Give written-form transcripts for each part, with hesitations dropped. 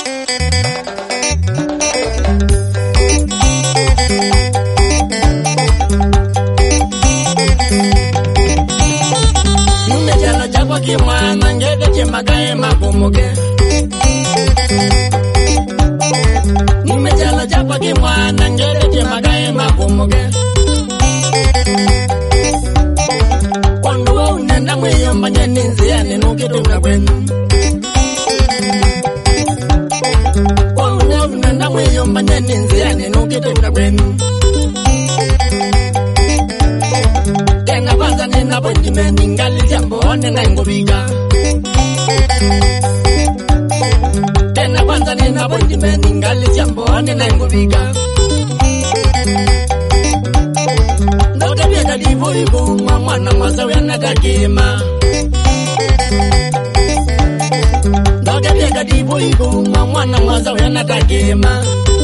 Numejala chakwa kimwana ngede chemagae makumuke. Numejala chakwa kimwana ngede chemagae makumuke. Kwando unenda mweyomba nyeninzi ya ninukituka kwenu. Kwando unenda mweyomba nyeninzi ya ninukituka kwenu. Tena kwanza ninaponjime ningali jambo nina ngubika. Tena kwanza ninaponjime ningali jambo nina ngubika. Ndoka biega divo ibu mwana masawe natakima. Ndoka biega divo ibu mwana masawe natakima.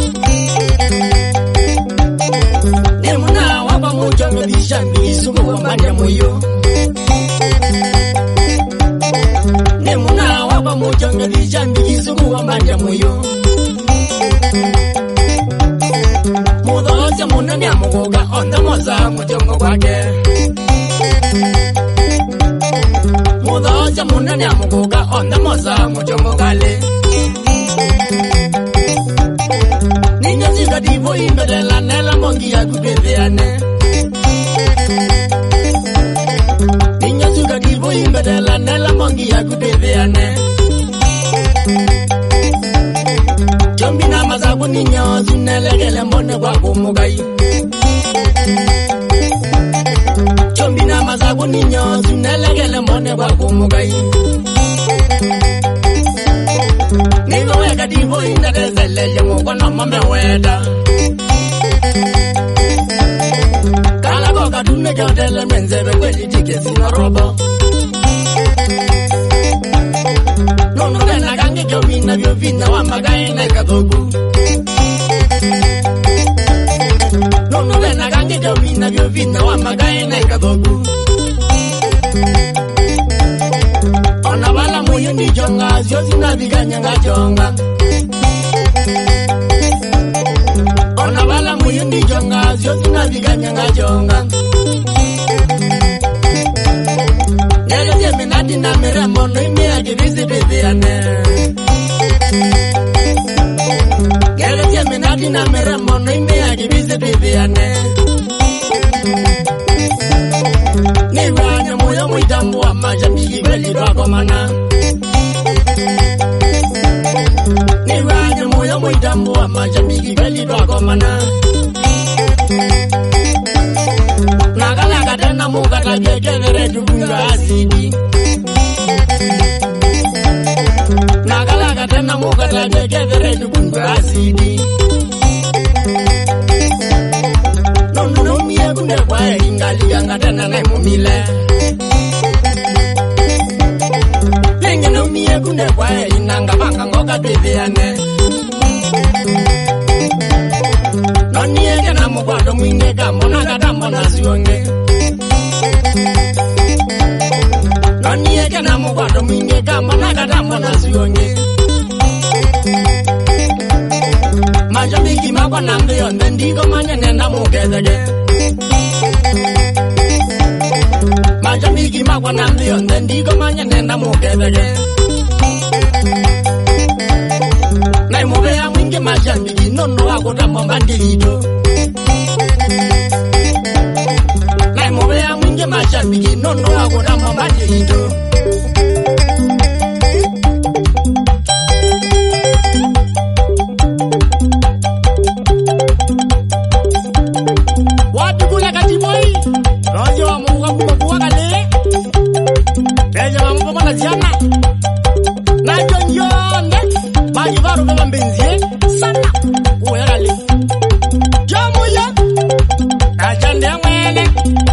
Nemuna wapa mujongo dishambi isumu wambanya muyo. Nemuna wapa mujongo dishambi isumu wambanya muyo. Mudoja munani amugoga onda moza mujongo kwake. Mudoja munani amugoga onda moza mujongo kale. Ninyazika divo imbedela nela mongi ya kubebeane. Ninyazika divo imbedela nela mongi ya kubebeane. Chombi na mazabu ninyozi nelegele mbone kwa kumugai. Chombi na mazabu ninyozi nelegele mbone kwa kumugai. Nigo weka divo indadezele yengo kwa mame weda. Kala koka dume jodele menzebe kweli dike sino robo. Nono gana gange jomina vyovina wamagae na kadogu. Nono gana gange jomina vyovina wamagae na kadogu. Ona wala muyo ni jonga zyozi na viganya nga jonga. Ona wala muyo ni jonga zyozi na viganya nga jonga. Nega jeme nadi na mirembo no ime agirizi bibiane. Nega jeme nadi na mirembo no ime agirizi bibiane. Niwanya muyo muitambu wa majamiki kweli bako mana. Niwanya muyo muitambu wa majamiki kweli bako mana. Nagalaka tena mukata jekevere tukunga asidi. Nagalaka tena mukata jekevere tukunga asidi. Nono miye kunde kwa ingali yanga tena na mumile. Lenge no miye kunde kwa inanga banga ngoka bebeane. Noniye kena mukwado mwinge kamo nagadambo na zionge. Noniye kena mukwado mwinge kamo nagadambo na zionge. Majamiki makwa nambe yonde ndigo manye nenda mugedege. Majamiki makwa nambe yonde ndigo manye nenda mugedege. Nai mubea mwinge majamiki nono wako tambo mbandilido. Nai mubea mwinge majamiki nono wako tambo mbandilido. Rojo wa mungu kubakuwa kale. Teja wa mungu mana ziana. Na jonjonde. Maji varu kama mbenzie. Sana. Uwe kale. Jomu ya. Kajande ya mwene.